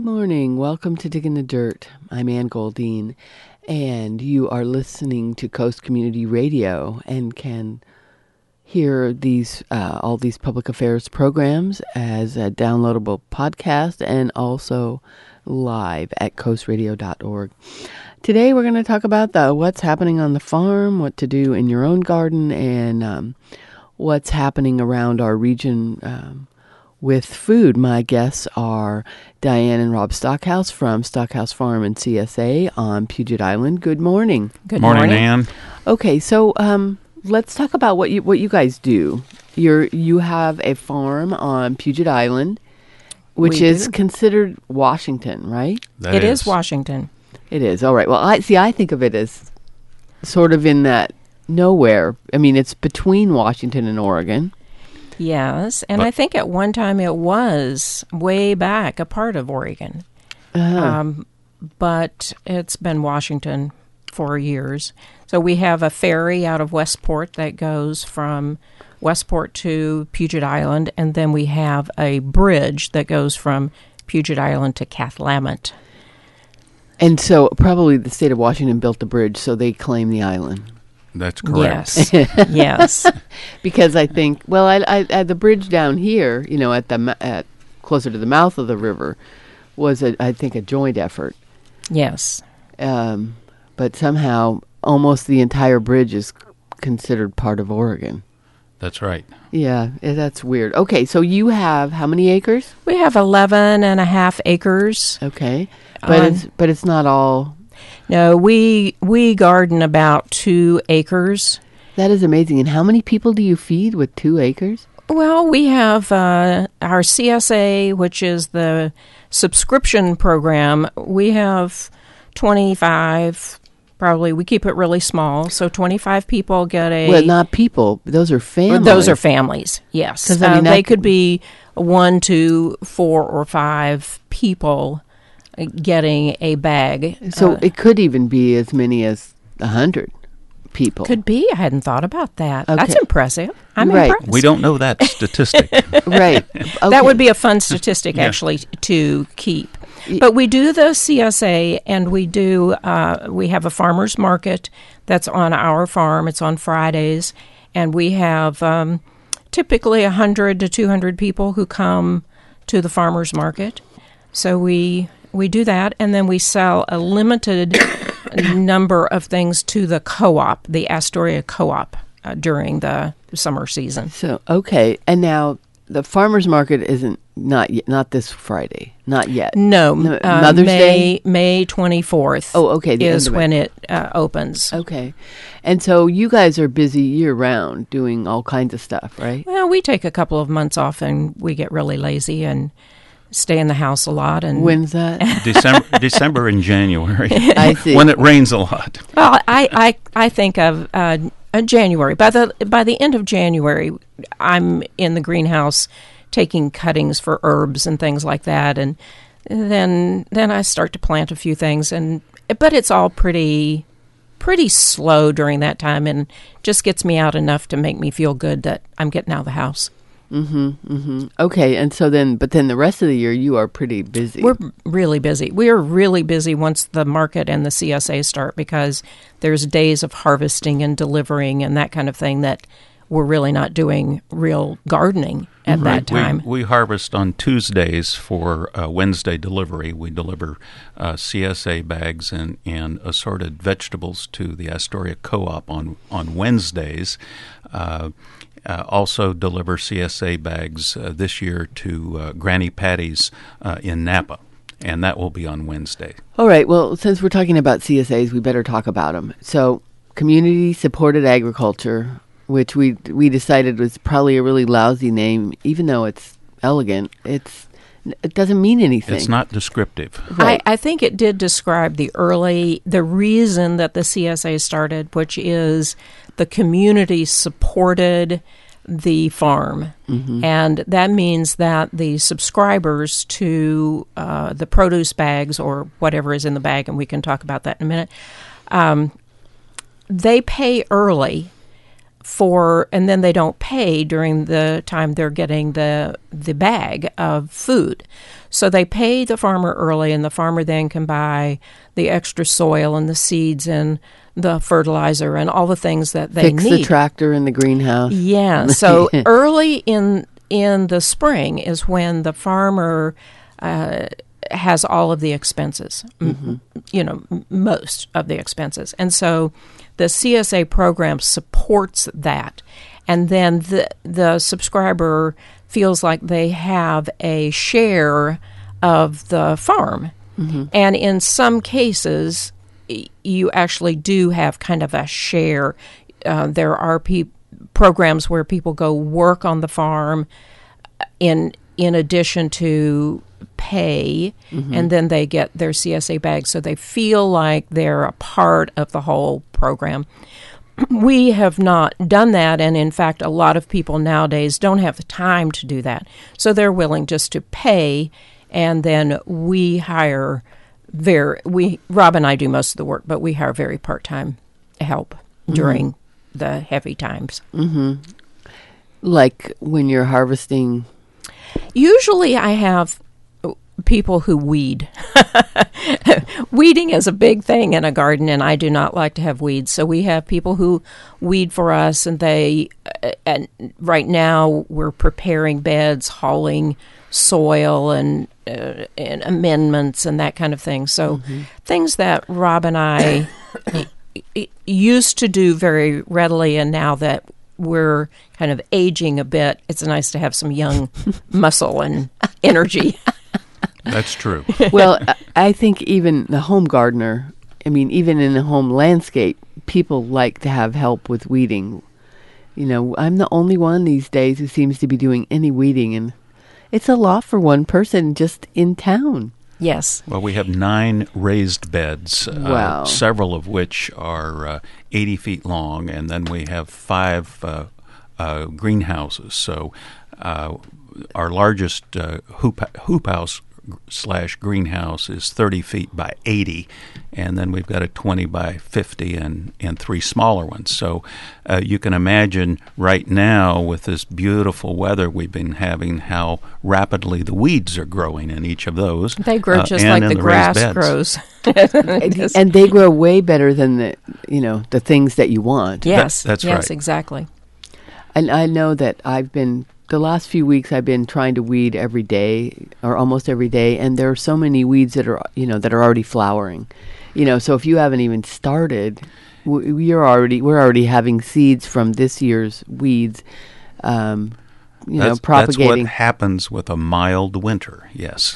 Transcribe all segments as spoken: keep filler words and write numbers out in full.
Good morning. Welcome to Digging the Dirt. I'm Ann Goldine, and you are listening to Coast Community Radio and can hear these uh, all these public affairs programs as a downloadable podcast and also live at coast radio dot org. Today we're going to talk about the what's happening on the farm, what to do in your own garden, and um, what's happening around our region um, with food. My guests are Diane and Rob Stockhouse from Stockhouse Farm and C S A on Puget Island. Good morning. Good morning, morning. Ann. Okay, so um, let's talk about what you what you guys do. You're you have a farm on Puget Island, which We is do. considered Washington, right? That It is Washington. It is. All right. Well, I see. I think of it as sort of in that nowhere. I mean, it's between Washington and Oregon. Yes, and But- I think at one time it was way back a part of Oregon, Uh-huh. um, but it's been Washington for years. So we have a ferry out of Westport that goes from Westport to Puget Island, and then we have a bridge that goes from Puget Island to Cathlamet. And so probably the state of Washington built the bridge, so they claim the island. That's correct. Yes, yes. Because I think, well, I, I, at the bridge down here, you know, at the m- at closer to the mouth of the river, was a, I think a joint effort. Yes. Um, but somehow, almost the entire bridge is c- considered part of Oregon. That's right. Yeah, eh, that's weird. Okay, so you have how many acres? We have eleven and a half acres. Okay, but On- it's but it's not all. No, we we garden about two acres. That is amazing. And how many people do you feed with two acres? Well, we have uh, our C S A, which is the subscription program. We have twenty-five, probably. We keep it really small, so twenty-five people get a... Well, not people. Those are families. Those are families, yes. 'Cause, I mean, Uh, that they could- could be one, two, four, or five people uh, getting a bag. So Uh, it could even be as many as a hundred people. could be. I hadn't thought about that. Okay. That's impressive. I'm Right. impressed. We don't know that statistic. Right. That Okay. would be a fun statistic, Yeah. actually, to keep. But we do the C S A, and we do. Uh, we have a farmers market that's on our farm. It's on Fridays, and we have um, typically a hundred to two hundred people who come to the farmers market. So we we do that, and then we sell a limited number of things to the co-op, the Astoria Co-op, uh, during the summer season. So okay, and now the farmers market isn't not yet, not this Friday, not yet. No, No, uh, Mother's May, Day? May twenty-fourth. Oh, okay, the is end of it. when it uh, opens. Okay, and so you guys are busy year round doing all kinds of stuff, right? Well, we take a couple of months off and we get really lazy and stay in the house a lot. And When's that? December, December and January. I see. When it rains a lot. well, I, I, I think of uh, uh, January. By the by the end of January, I'm in the greenhouse taking cuttings for herbs and things like that, and then then I start to plant a few things, and but it's all pretty pretty slow during that time, and just gets me out enough to make me feel good that I'm getting out of the house. Mm-hmm. Mm-hmm. Okay, and so then, but then the rest of the year you are pretty busy. We're really busy. We are really busy once the market and the C S A start, because there's days of harvesting and delivering and that kind of thing that we're really not doing real gardening at that time. We, we harvest on Tuesdays for uh, Wednesday delivery. We deliver uh, C S A bags and, and assorted vegetables to the Astoria Co-op on, on Wednesdays. Uh, uh, also deliver C S A bags uh, this year to uh, Granny Patty's uh, in Napa, and that will be on Wednesday. All right. Well, since we're talking about C S As, we better talk about them. So, community supported agriculture, which we we decided was probably a really lousy name, even though it's elegant. It's it doesn't mean anything. It's not descriptive. Right. I, I think it did describe the early, the reason that the C S A started, which is the community supported the farm. Mm-hmm. And that means that the subscribers to uh, the produce bags or whatever is in the bag, and we can talk about that in a minute, um, they pay early for, and then they don't pay during the time they're getting the the bag of food. So they pay the farmer early, and the farmer then can buy the extra soil and the seeds and the fertilizer and all the things that they Fix need. the tractor in the greenhouse. Yeah. So early in in the spring is when the farmer uh, has all of the expenses, mm-hmm. m- you know, m- most of the expenses. And so the C S A program supports that. And then the the subscriber feels like they have a share of the farm. Mm-hmm. And in some cases, y- you actually do have kind of a share. Uh, there are pe- programs where people go work on the farm in in addition to pay, mm-hmm. and then they get their C S A bags, so they feel like they're a part of the whole program. We have not done that, and in fact, a lot of people nowadays don't have the time to do that, so they're willing just to pay, and then we hire very we Rob and I do most of the work, but we hire very part-time help mm-hmm. during the heavy times. Mm-hmm. Like when you're harvesting? Usually I have people who weed. Weeding is a big thing in a garden, and I do not like to have weeds. So we have people who weed for us, and they, uh, and right now we're preparing beds, hauling soil, and, uh, and amendments, and that kind of thing. So mm-hmm. things that Rob and I used to do very readily, and now that we're kind of aging a bit, it's nice to have some young muscle and energy. That's true. Well, I think even the home gardener, I mean, even in the home landscape, people like to have help with weeding. You know, I'm the only one these days who seems to be doing any weeding, and it's a lot for one person just in town. Yes. Well, we have nine raised beds, wow. uh, several of which are uh, eighty feet long, and then we have five uh, uh, greenhouses. So uh, our largest uh, hoop, hoop house slash greenhouse is thirty feet by eighty, and then we've got a twenty by fifty and, and three smaller ones. So uh, you can imagine right now with this beautiful weather we've been having how rapidly the weeds are growing in each of those. They grow uh, just like the, the grass grows. and, and they grow way better than the, you know, the things that you want. Yes, that, that's yes, right. exactly. And I know that I've been The last few weeks I've been trying to weed every day or almost every day, and there are so many weeds that are, you know, that are already flowering. You know, so if you haven't even started, we're already we're already having seeds from this year's weeds, um, you that's, know, propagating. That's what happens with a mild winter, yes.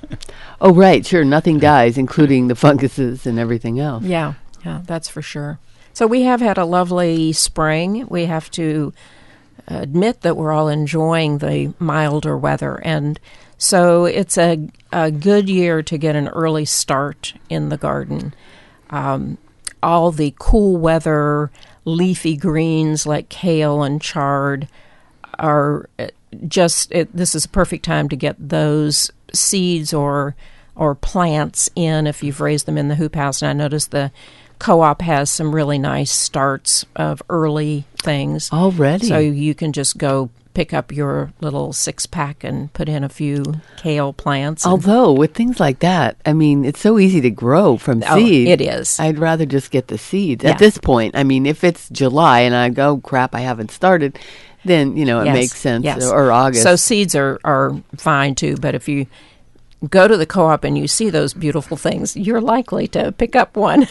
Oh, right, sure. Nothing dies, including the funguses and everything else. Yeah, yeah, that's for sure. So we have had a lovely spring. We have to admit that we're all enjoying the milder weather, and so it's a, a good year to get an early start in the garden. Um, all the cool weather leafy greens like kale and chard are just, it, this is a perfect time to get those seeds or or plants in if you've raised them in the hoop house. And I noticed the Co-op has some really nice starts of early things. Already? So you can just go pick up your little six-pack and put in a few kale plants. Although, with things like that, I mean, it's so easy to grow from oh, seeds. It is. I'd rather just get the seeds. Yeah. At this point, I mean, if it's July and I go, crap, I haven't started, then, you know, it yes. makes sense. Yes. Or August. So seeds are, are fine, too, but if you go to the Co-op and you see those beautiful things, you're likely to pick up one.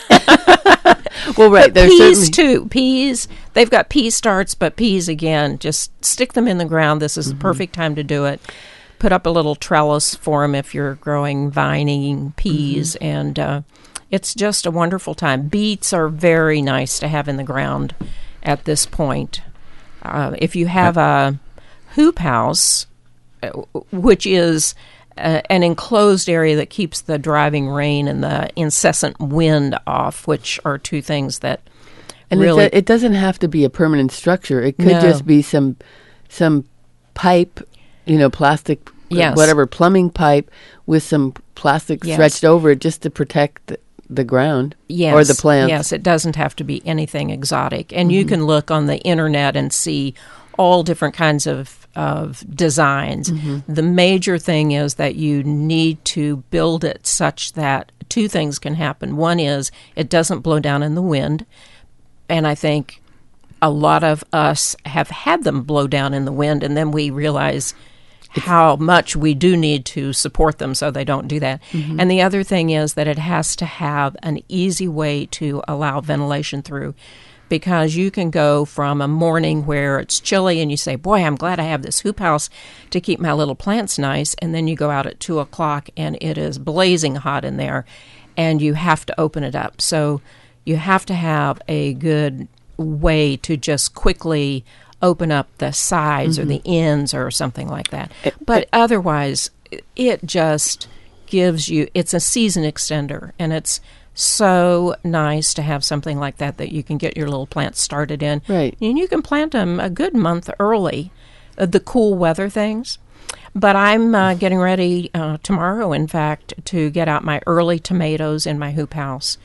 Well, right. But There's peas, certainly too. Peas, they've got pea starts, but peas, again, just stick them in the ground. This is mm-hmm. the perfect time to do it. Put up a little trellis for them if you're growing vining peas, mm-hmm. and uh, it's just a wonderful time. Beets are very nice to have in the ground at this point. Uh, if you have a hoop house, which is Uh, an enclosed area that keeps the driving rain and the incessant wind off, which are two things that and really... it, it doesn't have to be a permanent structure. It could No. just be some some pipe, you know, plastic, Yes. whatever, plumbing pipe with some plastic Yes. stretched over it just to protect the, the ground yes, or the plants. Yes, it doesn't have to be anything exotic. And mm-hmm. you can look on the internet and see all different kinds of, of designs. Mm-hmm. The major thing is that you need to build it such that two things can happen. One is it doesn't blow down in the wind, and I think a lot of us have had them blow down in the wind, and then we realize how much we do need to support them so they don't do that. Mm-hmm. And the other thing is that it has to have an easy way to allow ventilation through, because you can go from a morning where it's chilly and you say, boy, I'm glad I have this hoop house to keep my little plants nice, and then you go out at two o'clock and it is blazing hot in there, and you have to open it up. So you have to have a good way to just quickly open up the sides mm-hmm. or the ends or something like that. It, but it, otherwise, it just gives you, it's a season extender, and it's so nice to have something like that that you can get your little plants started in. Right. And you can plant them a good month early, uh, the cool weather things. But I'm uh, getting ready uh, tomorrow, in fact, to get out my early tomatoes in my hoop house.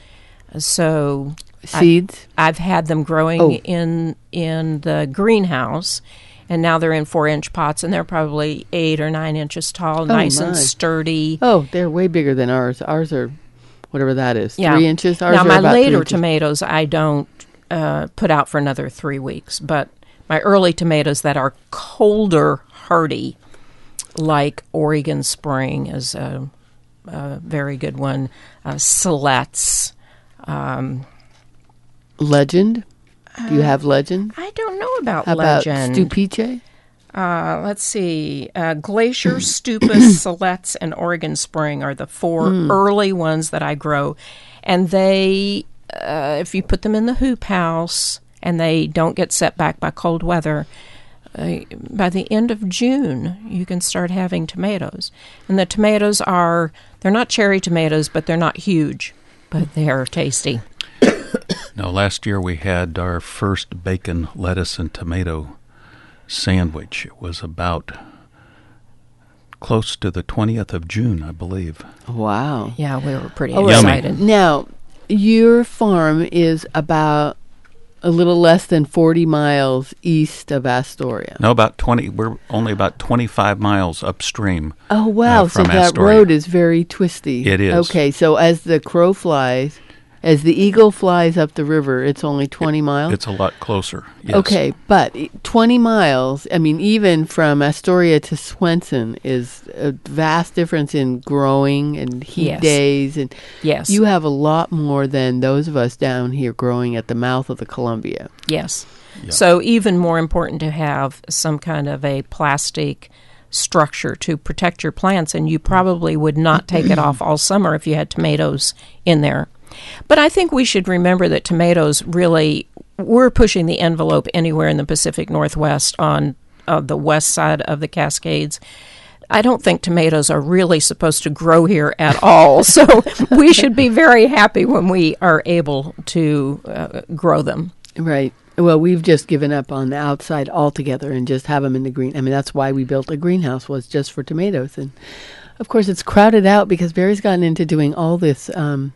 So seeds? I, I've had them growing oh. in in the greenhouse, and now they're in four-inch pots, and they're probably eight or nine inches tall, oh, nice my. and sturdy. Oh, they're way bigger than ours. Ours are whatever that is, yeah. three inches. Ours now, are my about later tomatoes I don't uh, put out for another three weeks, but my early tomatoes that are colder hardy, like Oregon Spring is a, a very good one, uh, Siletz. Um, Legend? Do you have Legend? I don't know about How Legend. About Stupice? Uh, let's see. Uh, Glacier, Stupus, Siletz, and Oregon Spring are the four mm. early ones that I grow. And they, uh, if you put them in the hoop house and they don't get set back by cold weather, uh, by the end of June, you can start having tomatoes. And the tomatoes are, they're not cherry tomatoes, but they're not huge, but they are tasty. Now, last year we had our first bacon, lettuce, and tomato sandwich. It was about close to the twentieth of June, I believe. Wow. Yeah, we were pretty oh, excited. Now, your farm is about a little less than forty miles east of Astoria. No, about twenty. We're only about twenty-five miles upstream. Oh, wow. Uh, so that Astoria. road is very twisty. It is. Okay, so as the crow flies, as the eagle flies up the river, it's only twenty miles? It's a lot closer, yes. Okay, but twenty miles, I mean, even from Astoria to Swenson is a vast difference in growing and heat yes. days. And yes. you have a lot more than those of us down here growing at the mouth of the Columbia. Yes. Yeah. So even more important to have some kind of a plastic structure to protect your plants, and you probably would not take it off all summer if you had tomatoes in there. But I think we should remember that tomatoes really, we're pushing the envelope anywhere in the Pacific Northwest on uh, the west side of the Cascades. I don't think tomatoes are really supposed to grow here at all, so we should be very happy when we are able to uh, grow them. Right. Well, we've just given up on the outside altogether and just have them in the green. I mean, that's why we built a greenhouse, was just for tomatoes. And, of course, it's crowded out because Barry's gotten into doing all this um,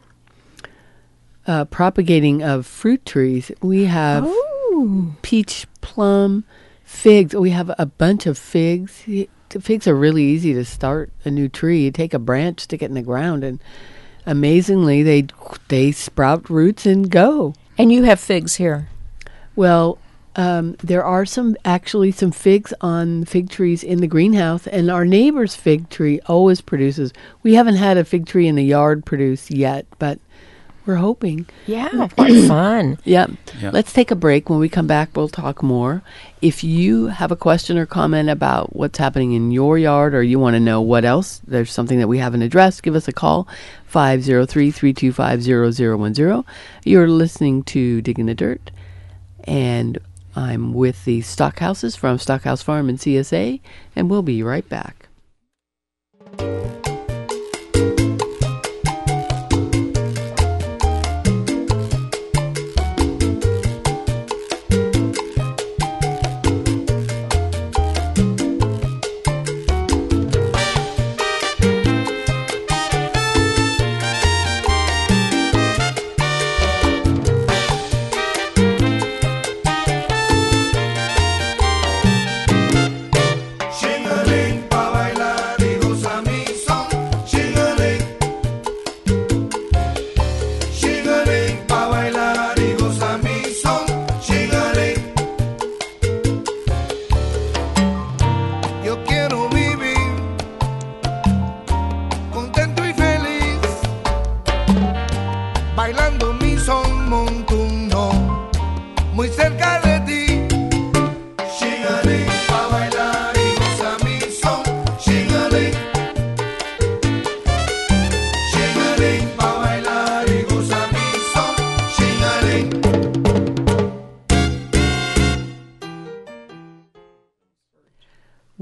uh, propagating of fruit trees. We have oh. peach, plum, figs. We have a bunch of figs. Figs are really easy to start a new tree. You take a branch, stick it in the ground, and amazingly, they they sprout roots and go. And you have figs here. Well, um, there are some actually some figs on fig trees in the greenhouse, and our neighbor's fig tree always produces. We haven't had a fig tree in the yard produce yet, but we're hoping. Yeah, what fun. Yep. Yeah. Let's take a break. When we come back, we'll talk more. If you have a question or comment about what's happening in your yard, or you want to know what else, there's something that we haven't addressed, give us a call, five oh three, three two five, zero zero one zero. You're listening to Digging the Dirt, and I'm with the Stockhouses from Stockhouse Farm and C S A, and we'll be right back.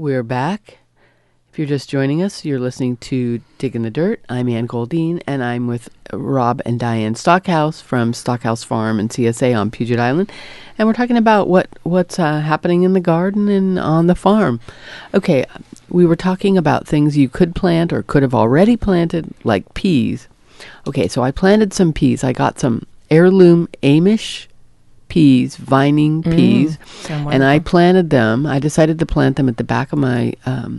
We're back. If you're just joining us, you're listening to Dig in the Dirt. I'm Ann Goldine, and I'm with Rob and Diane Stockhouse from Stockhouse Farm and C S A on Puget Island. And we're talking about what, what's uh, happening in the garden and on the farm. Okay, we were talking about things you could plant or could have already planted, like peas. Okay, so I planted some peas. I got some heirloom Amish peas, vining peas, Mm, and I planted them. I decided to plant them at the back of my... Um,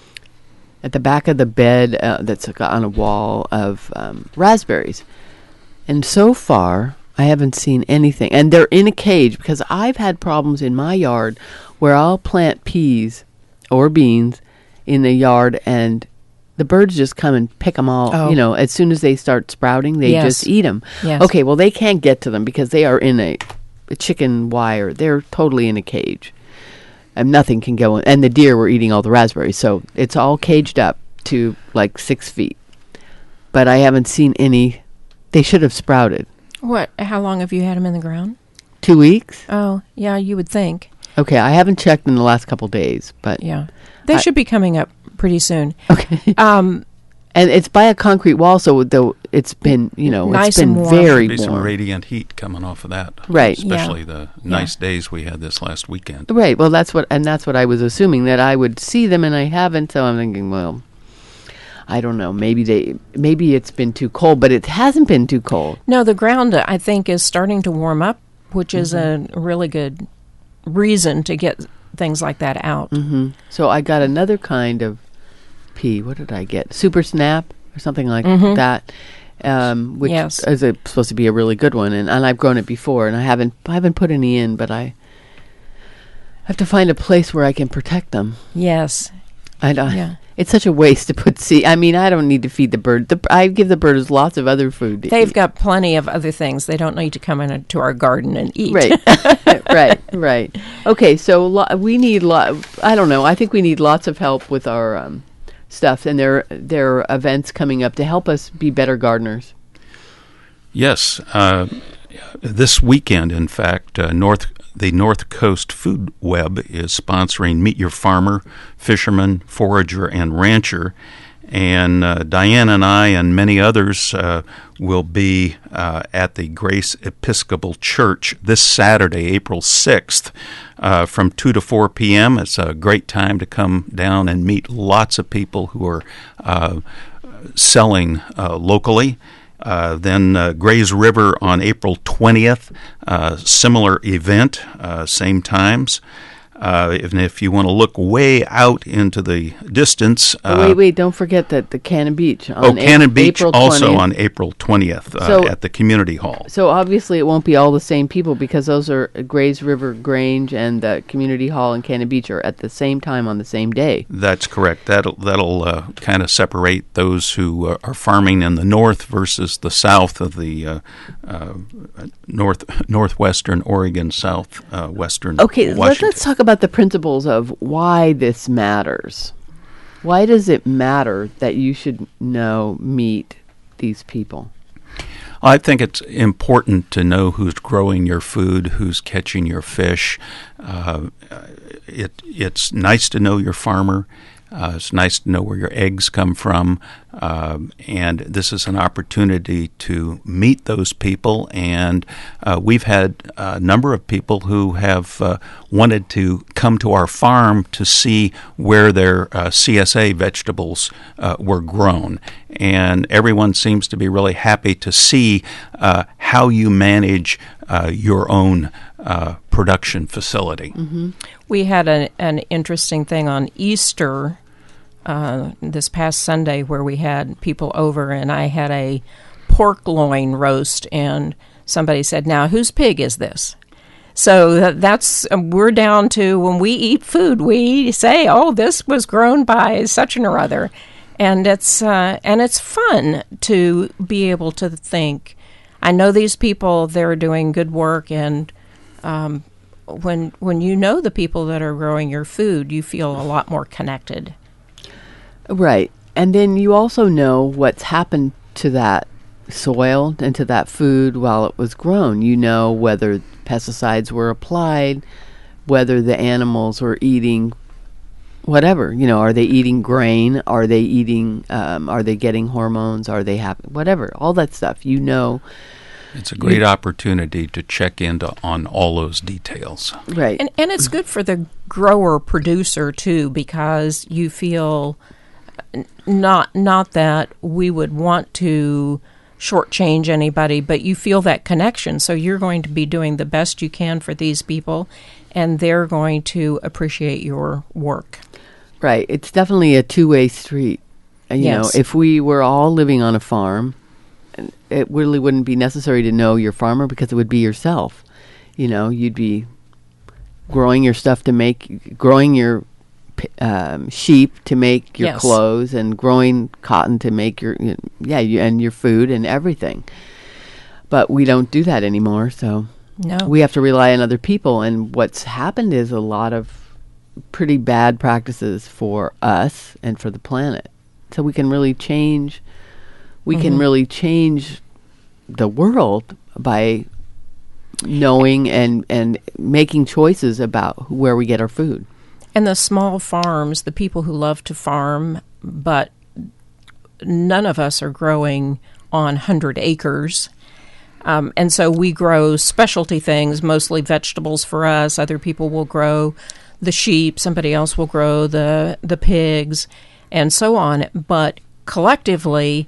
at the back of the bed uh, that's on a wall of um, raspberries. And so far, I haven't seen anything. And they're in a cage because I've had problems in my yard where I'll plant peas or beans in the yard and the birds just come and pick them all. Oh. You know, as soon as they start sprouting, they Yes. just eat them. Yes. Okay, well, they can't get to them because they are in a, a chicken wire. They're totally in a cage. And nothing can go in. And the deer were eating all the raspberries. So it's all caged up to like six feet. But I haven't seen any. They should have sprouted. What? How long have you had them in the ground? Two weeks? Oh, yeah, you would think. Okay, I haven't checked in the last couple days. But Yeah. They I- should be coming up pretty soon. okay. Um, And it's by a concrete wall, so though it's been, you know, Nice it's been and warm. very Be some warm. radiant heat coming off of that, Right. Especially the nice days we had this last weekend. Right. Well, that's what, and that's what I was assuming, that I would see them, and I haven't. So I'm thinking, well, I don't know. Maybe they, maybe it's been too cold, but it hasn't been too cold. no, the ground, I think, is starting to warm up, which is a really good reason to get things like that out. hmm So I got another kind of pea. What did I get? Super Snap or something like Mhm. that. Um, which Yes. is a, supposed to be a really good one, and, and I've grown it before, and I haven't I haven't put any in, but I have to find a place where I can protect them. Yes. I don't. Yeah. It's such a waste to put seed. I mean, I don't need to feed the bird. The, I give the birds lots of other food. to They've eat. got plenty of other things. They don't need to come into our garden and eat. Right, right, right. Okay, so lo- we need lot. I don't know. I think we need lots of help with our um, stuff, and there there are events coming up to help us be better gardeners. Yes, uh, this weekend, in fact, uh, North the North Coast Food Web is sponsoring Meet Your Farmer, Fisherman, Forager, and Rancher. And uh, Diane and I and many others uh, will be uh, at the Grace Episcopal Church this Saturday, April sixth, uh, from two to four p.m. It's a great time to come down and meet lots of people who are uh, selling uh, locally. Uh, then uh, Grays River on April twentieth, uh, similar event, uh, same times. Uh, if, and if you want to look way out into the distance... Uh, Oh, wait, wait, don't forget that the Cannon Beach. On oh, Cannon A- Beach April also twentieth. on April twentieth uh, So- at the Community Hall. So obviously it won't be all the same people because those are Grays River Grange and the Community Hall and Cannon Beach are at the same time on the same day. That's correct. That'll, that'll uh, kind of separate those who uh, are farming in the north versus the south of the uh, uh, north northwestern Oregon, southwestern Okay, let's, Washington. let's talk about the principles of why this matters. Why does it matter that you should know, meet these people? I think it's important to know who's growing your food, who's catching your fish. Uh, it it's nice to know your farmer. Uh, it's nice to know where your eggs come from, um, and this is an opportunity to meet those people. And uh, we've had a number of people who have uh, wanted to come to our farm to see where their uh, C S A vegetables uh, were grown. And everyone seems to be really happy to see uh, how you manage uh, your own uh, production facility. Mm-hmm. We had a, an interesting thing on Easter uh, this past Sunday where we had people over, and I had a pork loin roast, and somebody said, "Now, whose pig is this?" So that, that's um, we're down to when we eat food, we say, "Oh, this was grown by such and or other," and it's uh, and it's fun to be able to think, I know these people; they're doing good work, and um, when when you know the people that are growing your food, you feel a lot more connected. Right. And then you also know what's happened to that soil and to that food while it was grown. You know whether pesticides were applied, whether the animals were eating whatever, you know, are they eating grain? Are they eating, um, are they getting hormones? Are they happy? Whatever, all that stuff, you know. It's a great opportunity to check into on all those details. Right. And, and it's good for the grower producer, too, because you feel not not that we would want to shortchange anybody, but you feel that connection. So you're going to be doing the best you can for these people, and they're going to appreciate your work. Right. It's definitely a two-way street. Uh, You Yes. know, if we were all living on a farm, it really wouldn't be necessary to know your farmer because it would be yourself. You know, you'd be growing your stuff to make, growing your p- um, sheep to make your Yes. clothes, and growing cotton to make your, yeah, you, and your food and everything. But we don't do that anymore, so No. we have to rely on other people. And what's happened is a lot of pretty bad practices for us and for the planet. So we can really change, we Mm-hmm. can really change the world by knowing and, and making choices about where we get our food. And the small farms, the people who love to farm, but none of us are growing on one hundred acres. Um, and so we grow specialty things, mostly vegetables for us. Other people will grow the sheep. Somebody else will grow the, the pigs and so on. But collectively,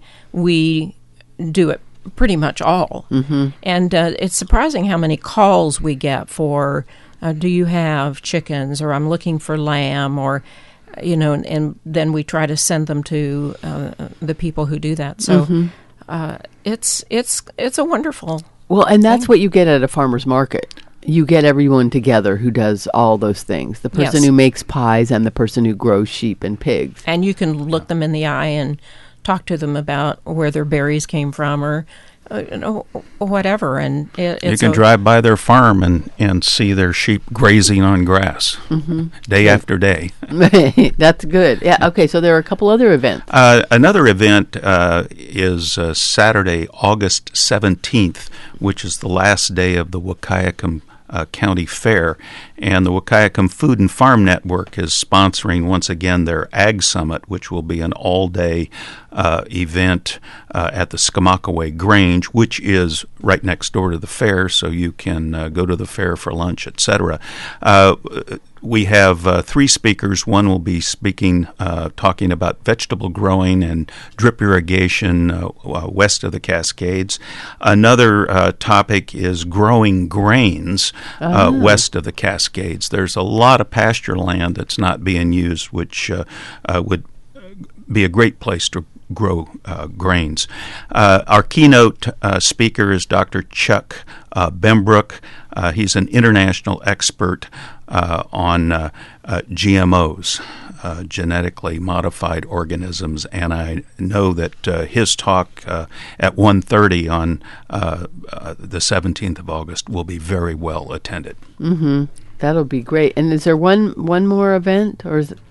we do it pretty much all. Mm-hmm. And uh, it's surprising how many calls we get for, uh, do you have chickens, or I'm looking for lamb, or, you know, and, and then we try to send them to uh, the people who do that. So Mm-hmm. uh, it's it's it's a wonderful. Well, and that's what you get at a farmer's market. You get everyone together who does all those things. The person Yes. who makes pies and the person who grows sheep and pigs. And you can look them in the eye and talk to them about where their berries came from, or uh, you know, whatever. And it, You it's can a, drive by their farm and, and see their sheep grazing on grass Mm-hmm. day after day. That's good. Yeah. Okay. So there are a couple other events. Uh, another event uh, is uh, Saturday, August seventeenth, which is the last day of the Wahkiakum uh, County Fair. And the Wahkiakum Food and Farm Network is sponsoring once again their Ag Summit, which will be an all-day uh, event uh, at the Skamakaway Grange, which is right next door to the fair, so you can uh, go to the fair for lunch, et cetera. Uh, we have uh, three speakers. One will be speaking, uh, talking about vegetable growing and drip irrigation uh, uh, west of the Cascades. Another uh, topic is growing grains uh, west of the Cascades. There's a lot of pasture land that's not being used, which uh, uh, would be a great place to grow uh, grains. Uh, our keynote uh, speaker is Doctor Chuck uh, Bembrook. Uh, he's an international expert uh, on uh, uh, G M Os, uh, genetically modified organisms, and I know that uh, his talk uh, at one thirty on uh, uh, the seventeenth of August will be very well attended. Mm-hmm. That'll be great. And is there one one more event, or is it?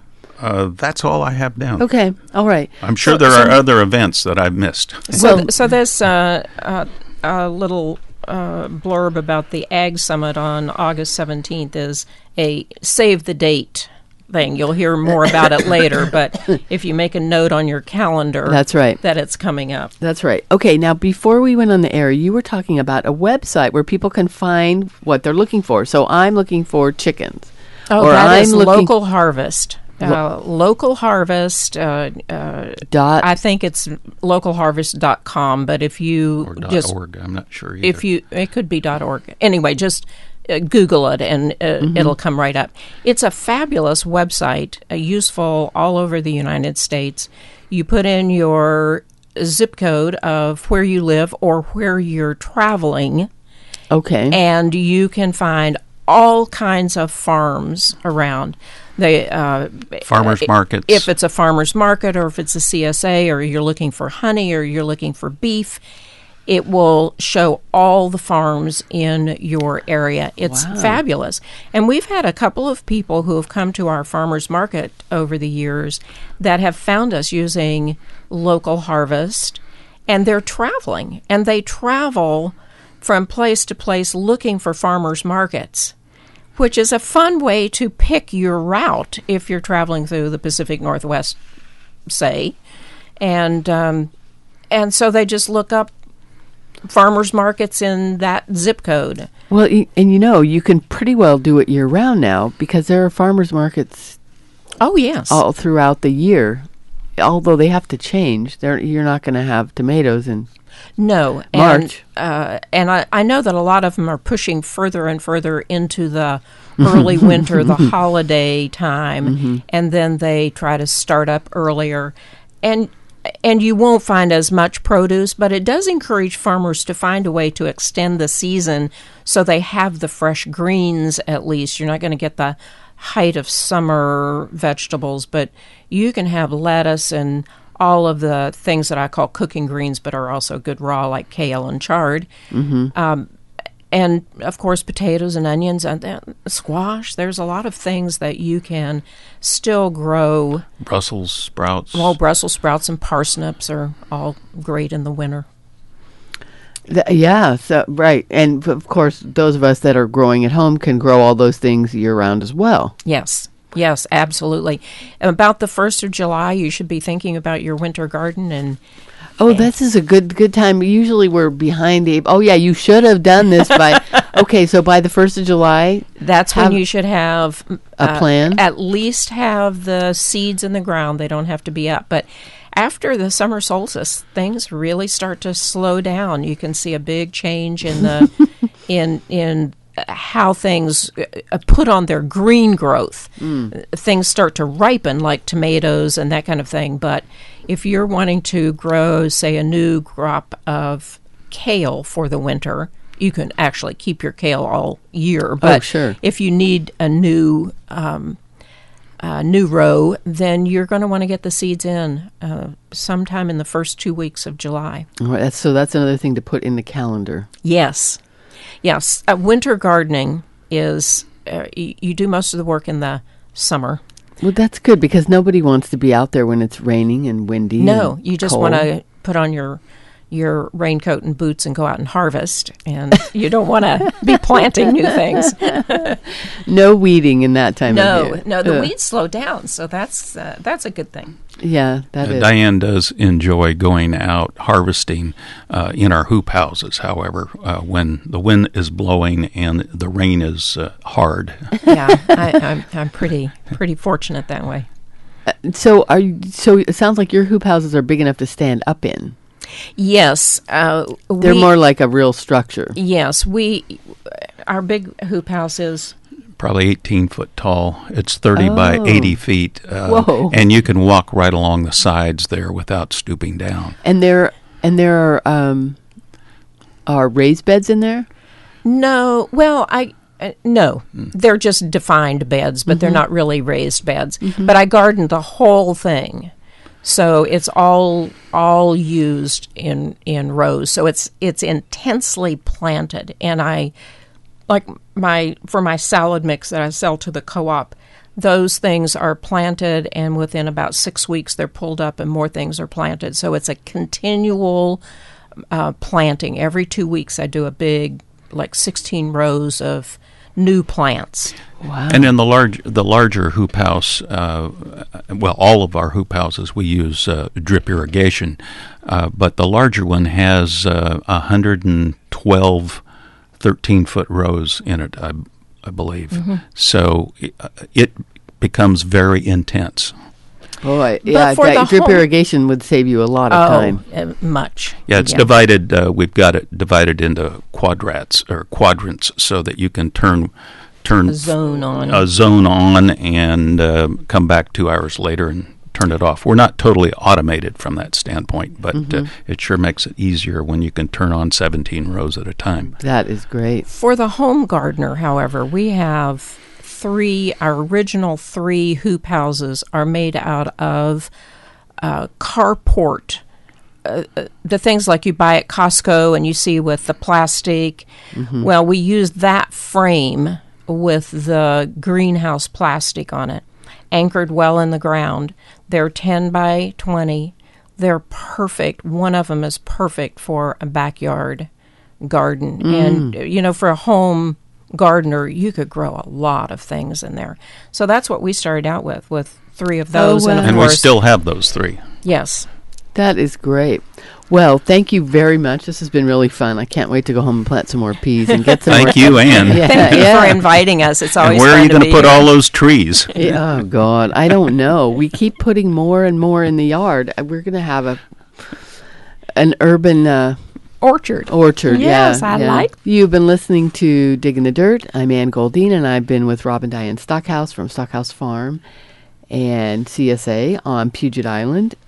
Uh, that's all I have down. Okay. All right. I'm sure So- there so- are other events that I've missed. So, Well- so this uh, uh, uh, little uh, blurb about the Ag Summit on August seventeenth is a save the date thing. You'll hear more about it later, but if you make a note on your calendar, That's right. that it's coming up. That's right. Okay, now before we went on the air, you were talking about a website where people can find what they're looking for. So I'm looking for chickens. Oh, Or that I'm is looking- Local Harvest. Uh, local Harvest. Uh, uh, Dot. I think it's local harvest dot com, but if you Or dot just .org, I'm not sure either. if you it could be .org. Anyway, just uh, Google it and uh, it'll come right up. It's a fabulous website, uh, useful all over the United States. You put in your zip code of where you live or where you're traveling, Okay. and you can find all kinds of farms around. They uh, Farmers uh, markets. If it's a farmer's market, or if it's a C S A, or you're looking for honey, or you're looking for beef, it will show all the farms in your area. It's Wow. fabulous. And we've had a couple of people who have come to our farmer's market over the years that have found us using Local Harvest, and they're traveling, and they travel from place to place looking for farmers markets. which is a fun way to pick your route if you're traveling through the Pacific Northwest, say. And um, and so they just look up farmers markets in that zip code. Well, and you know, you can pretty well do it year round now because there are farmers markets. Oh yes, all throughout the year. Although they have to change, They're, you're not going to have tomatoes in no March. And, uh, and I, I know that a lot of them are pushing further and further into the early winter, the holiday time, mm-hmm. and then they try to start up earlier. And and you won't find as much produce, but it does encourage farmers to find a way to extend the season so they have the fresh greens at least. You're not going to get the height of summer vegetables, but you can have lettuce and all of the things that I call cooking greens, but are also good raw, like kale and chard. Mm-hmm. Um, and, of course, potatoes and onions and uh, squash. There's a lot of things that you can still grow. Brussels sprouts. Well, Brussels sprouts and parsnips are all great in the winter. The, yeah, so right. And, of course, those of us that are growing at home can grow all those things year-round as well. Yes. Yes, absolutely. About the first of July, you should be thinking about your winter garden. and. Oh, this is a good good time. Usually we're behind the... Oh, yeah, you should have done this by... Okay, so by the first of July... That's when you should have... A uh, plan? At least have the seeds in the ground. They don't have to be up. But after the summer solstice, things really start to slow down. You can see a big change in the... in in how things put on their green growth. Mm. Things start to ripen like tomatoes and that kind of thing. But if you're wanting to grow, say, a new crop of kale for the winter, you can actually keep your kale all year. But oh, sure. if you need a new um, uh, new row, then you're going to want to get the seeds in uh, sometime in the first two weeks of July. All right, that's, so that's another thing to put in the calendar. Yes. Yes, uh, winter gardening is, uh, y- you do most of the work in the summer. Well, that's good because nobody wants to be out there when it's raining and windy. No, and you just want to put on your your raincoat and boots and go out and harvest, and you don't want to be planting new things. No weeding in that time no, of year. No, the Ugh. weeds slow down, so that's uh, that's a good thing. Yeah, that uh, is. Diane does enjoy going out harvesting uh, in our hoop houses, however, uh, when the wind is blowing and the rain is uh, hard. Yeah, I, I'm I'm pretty pretty fortunate that way. Uh, so are you, so it sounds like your hoop houses are big enough to stand up in. Yes, uh, they're we, more like a real structure. Yes, we our big hoop house is probably eighteen foot tall. It's thirty oh. by eighty feet, uh, Whoa. and you can walk right along the sides there without stooping down. And there and there are um, are raised beds in there? No, well, I. Uh, no, mm. they're just defined beds, but mm-hmm. they're not really raised beds. Mm-hmm. But I gardened the whole thing. So it's all all used in, in rows. So it's it's intensely planted, and I like my for my salad mix that I sell to the co-op. Those things are planted, and within about six weeks they're pulled up, and more things are planted. So it's a continual uh, planting. Every two weeks I do a big like sixteen rows of new plants. Wow. And in the large, the larger hoop house, uh, well, all of our hoop houses we use uh, drip irrigation, uh, but the larger one has uh, one hundred twelve thirteen-foot rows in it, I, I believe. Mm-hmm. So it, uh, it becomes very intense. Boy, yeah, that drip home, irrigation would save you a lot of oh, time. Uh, much. Yeah, it's yeah. divided. Uh, we've got it divided into quadrats or quadrants, so that you can turn turn a zone on, a zone on, and uh, come back two hours later and turn it off. We're not totally automated from that standpoint, but mm-hmm. uh, it sure makes it easier when you can turn on seventeen rows at a time. That is great. For the home gardener, however, we have. Three, our original three hoop houses are made out of uh, carport, uh, the things like you buy at Costco and you see with the plastic. Mm-hmm. Well, we used that frame with the greenhouse plastic on it, anchored well in the ground. They're ten by twenty. They're perfect. One of them is perfect for a backyard garden. Mm. And, you know, for a home gardener, you could grow a lot of things in there. So that's what we started out with, with three of those. Oh, wow. And, of And course, we still have those three. yes. That is great. Well, thank you very much. This has been really fun. I can't wait to go home and plant some more peas and get some Thank more. you, Ann. Yeah, Thank you yeah. for inviting us. It's always And where fun are you to going to be put here. all those trees? Yeah, oh, God. I don't know. We keep putting more and more in the yard. Uh, We're going to have a an urban uh, orchard? orchard. Yes, yeah, I yeah. like- You've been listening to Digging the Dirt. I'm Ann Goldine, and I've been with Rob and Diane Stockhouse from Stockhouse Farm and C S A on Puget Island.